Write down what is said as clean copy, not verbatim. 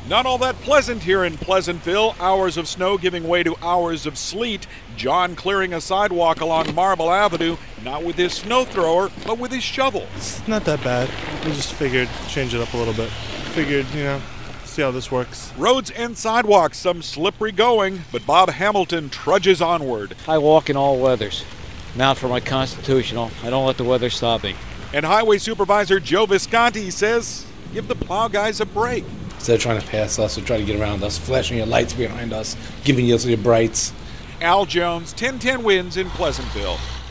Not all that pleasant here in Pleasantville. Hours of snow giving way to hours of sleet. John clearing a sidewalk along Marble Avenue, not with his snow thrower, but with his shovel. It's not that bad. We just figured change it up a little bit. Figured, see how this works. Roads and sidewalks, some slippery going, but Bob Hamilton trudges onward. I walk in all weathers. Now for my constitutional, I don't let the weather stop me. And Highway Supervisor Joe Visconti says, give the plow guys a break. Instead of trying to pass us or try to get around us, flashing your lights behind us, giving us your brights. Al Jones, 1010 wins in Pleasantville.